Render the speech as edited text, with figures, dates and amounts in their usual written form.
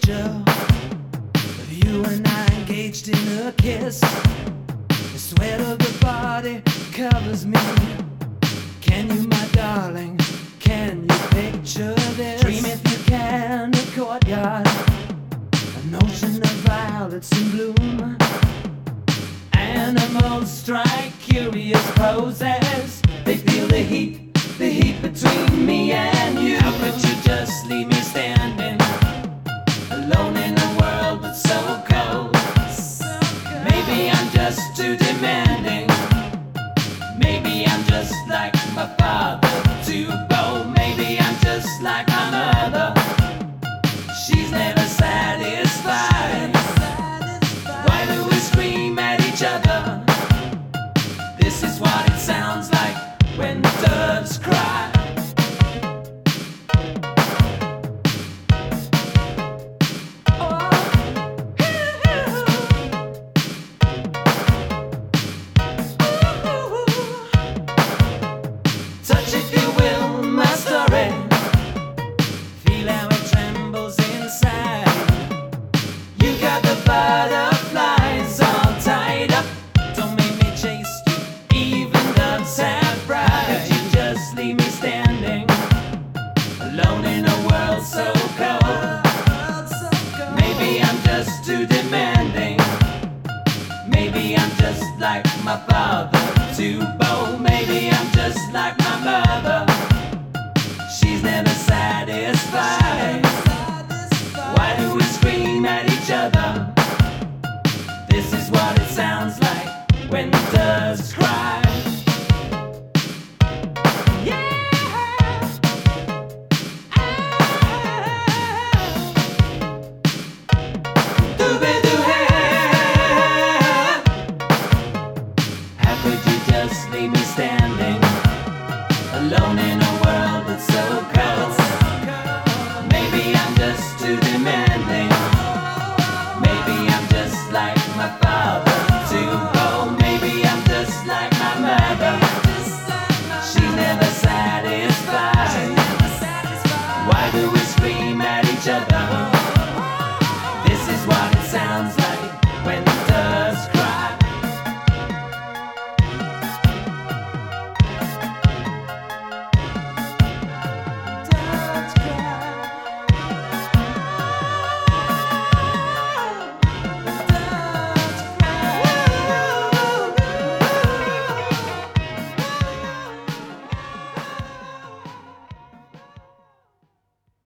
picture of you and I engaged in a kiss. The sweat of the body covers me. Can you, my darling, can you picture this? Dream if you can, a courtyard, an ocean of violets in bloom. Animals strike curious poses. They feel the heat between me and you. How could you just leave me standing alone in a world that's so cold? Maybe I'm just too demanding. Maybe I'm just like my father, too bold. Maybe I'm just like my mother. She's never satisfied. Why do we scream at each other? This is what it sounds like when the doves cry. Touch, if you will, my story. Feel how it trembles inside. You got the butterflies all tied up. Don't make me chase you, even doves have pride. Could you just leave me standing alone in a world so cold? Maybe I'm just too demanding. Maybe I'm just like my father, too bold. Maybe I'm just like my mother. She's never satisfied. Why do we scream at each other? This is what it sounds like when the doves cry. How could you just leave me standing alone in a world that's so cold? Maybe I'm just too demanding. Maybe I'm just like my father, too bold. Maybe I'm just like my mother. She's never satisfied. Why do we scream at each other?